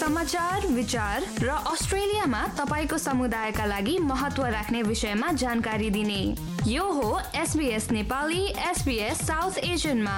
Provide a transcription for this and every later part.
समाचार, विचार र अस्ट्रेलियामा तपाईको समुदायका लागि महत्त्व राख्ने विषयमा जानकारी दिने यो हो SBS नेपाली SBS साउथ एशियनमा।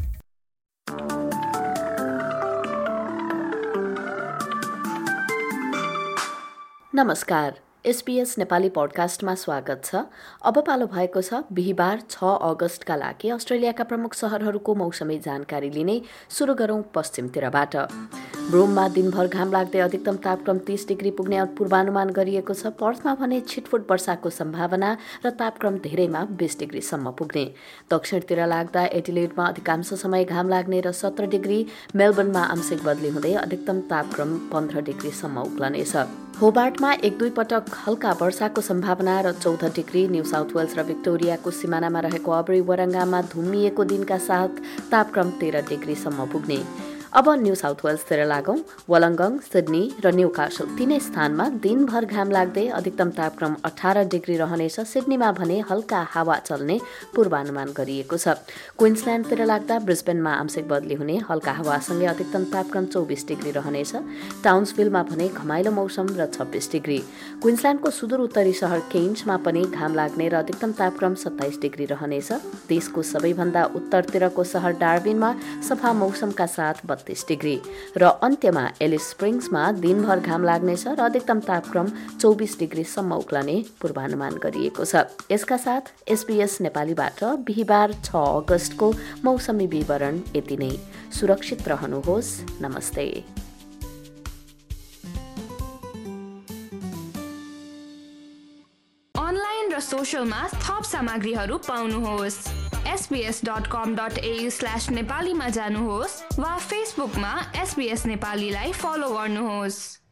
नमस्कार, SBS नेपाली पडकास्टमा स्वागत छ। अब पालो भएको छ बिहीबार 6 अगस्तका लागि अस्ट्रेलियाका प्रमुख शहरहरूको मौसमी जानकारी लिने। सुरु गरौं पश्चिमतिरबाट। ब्रोममा दिनभर घाम लाग्दै अधिकतम तापक्रम 30 डिग्री पुग्ने पूर्वानुमान गरिएको छ। पर्थमा भने छिटफुट वर्षाको सम्भावना र तापक्रम धेरैमा 20 डिग्रीसम्म पुग्ने। दक्षिणतिर लाग्दा एडिलेडमा अधिकांश समय घाम लाग्ने र 17 डिग्री, मेलबर्नमा आंशिक बदली हुँदै अधिकतम तापक्रम 15 डिग्रीसम्म उक्लनेछ। होबार्टमा 1-2 पटक हल्का वर्षाको सम्भावना र 14 डिग्री। न्यू साउथ वेल्स र विक्टोरियाको सिमानामा रहेको अब्री वरङ्गामा धुम्मिएको दिनका साथ तापक्रम 13 डिग्रीसम्म पुग्ने। अब न्यू साउथ वेल्सतिर लागौं। वलङ्गङ, सिडनी र न्यूकासल तीनै स्थानमा दिनभर घाम लाग्दै अधिकतम तापक्रम 18 डिग्री रहनेछ। सिडनीमा भने हल्का हावा चल्ने पूर्वानुमान गरिएको छ। क्विन्सल्यान्डतिर लाग्दा ब्रिस्बेनमा आंशिक बदली हुने, हल्का हावासँगै अधिकतम तापक्रम 24 डिग्री रहनेछ। टाउन्सभिलमा भने घमाइलो मौसम र 26 डिग्री। क्विन्सल्यान्डको सुदूर उत्तरी सहर केन्समा पनि घाम लाग्ने र अधिकतम तापक्रम 27 डिग्री रहनेछ। देशको सबैभन्दा उत्तरतिरको सहर डार्विनमा सफा मौसमका साथ 32 डिग्री र अन्त्यमा एलिस स्प्रिङ्समा दिनभर घाम लाग्नेछ र अधिकतम तापक्रम 24 डिग्रीसम्म उक्लने पूर्वानुमान गरिएको छ। यसका साथ SBS नेपालीबाट बिहीबार 6 अगस्तको मौसमी विवरण यति नै। सुरक्षित रहनुहोस्। नमस्ते। अनलाइन र सोशलमा थप सामग्रीहरू पाउनुहोस्। sbs.com.au/नेपालीमा जानुहोस् वा फेसबुकमा SBS नेपालीलाई फलो गर्नुहोस्।